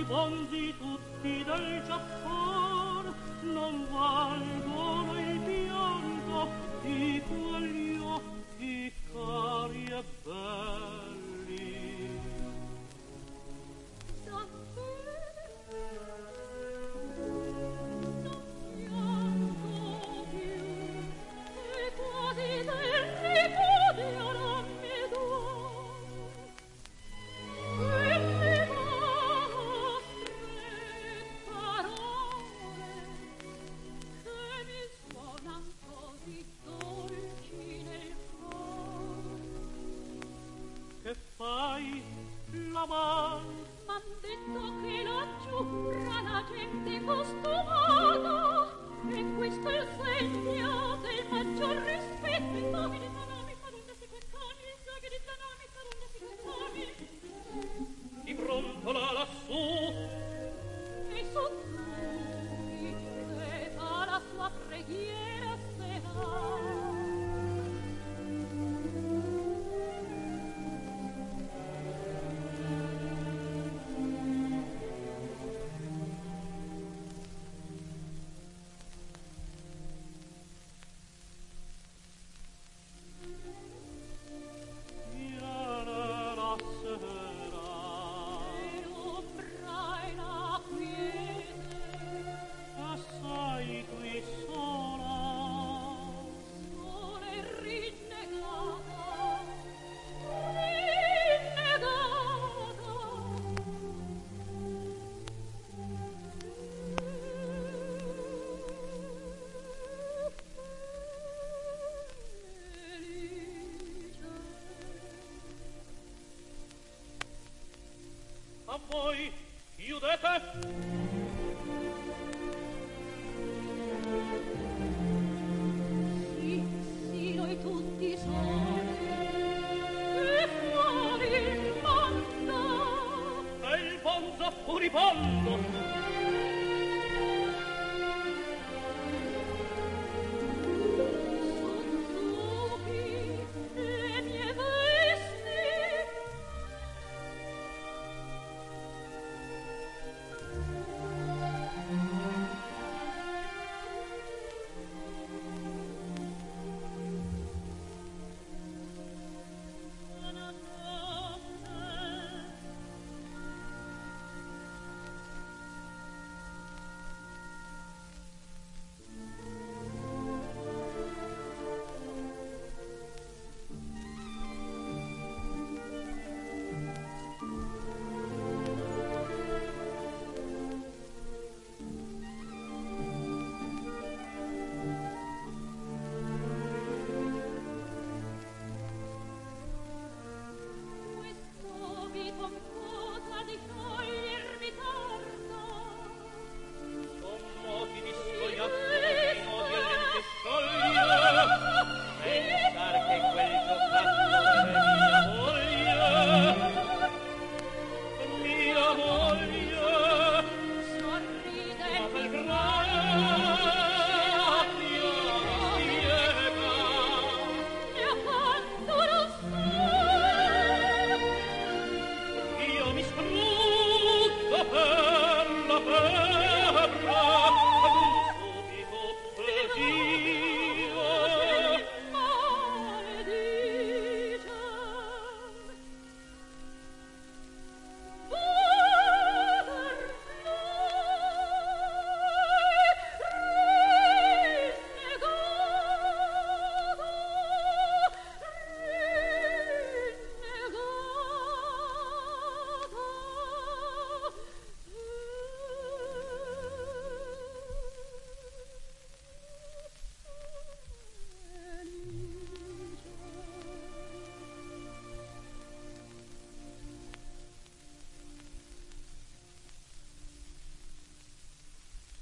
bonzi tutti del Giappon non valgono il pianto di quegli occhi cari e belli. Che fai là? M'han detto che laggiù tra la gente costumata e questo è il segno del maggior rispetto. Mi ditanami parunde si quettami, che ditanami parunde si quettami. Di pronto là lassù E su lui reta la sua preghiera serà. a voi chiudete